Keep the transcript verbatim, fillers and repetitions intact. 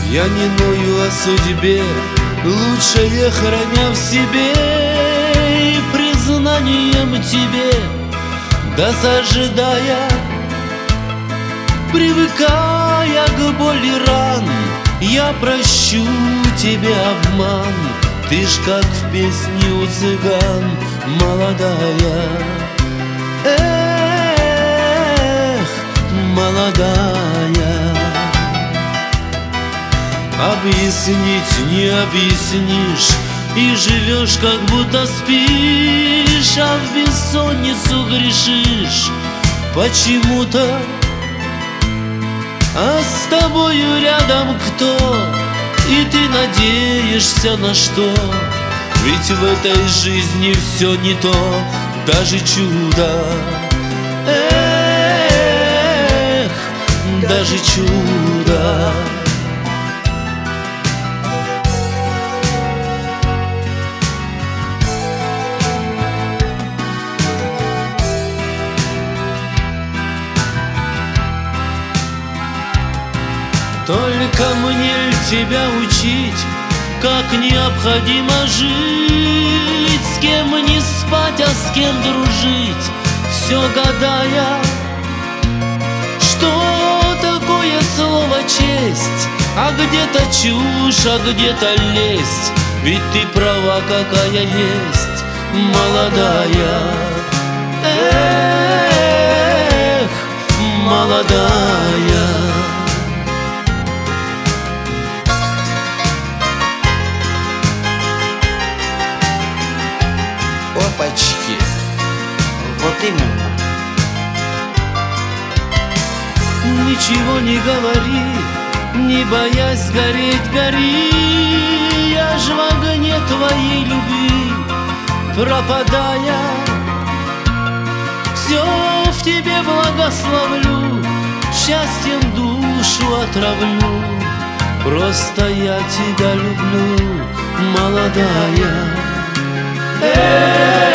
Я не ною о судьбе, лучшее храня в себе, и признанием тебе досаждая, привыкая к боли ран, я прощу тебе обман. Ты ж как в песне у цыган молодая. Эх, молодая. Объяснить не объяснишь, и живешь, как будто спишь, а в бессонницу грешишь почему-то. А с тобою рядом кто? И ты надеешься на что? Ведь в этой жизни все не то, даже чудо. Эх, даже чудо. Только мне ль тебя учить, как необходимо жить, с кем не спать, а с кем дружить, все гадая, что такое слово честь, а где-то чушь, а где-то лесть. Ведь ты права, какая есть, молодая. Эх, молодая. Опачки, вот именно. Ничего не говори, не боясь сгореть, гори. Я ж в огне твоей любви пропадая, все в тебе благословлю, счастьем душу отравлю. Просто я тебя люблю, молодая. Эй!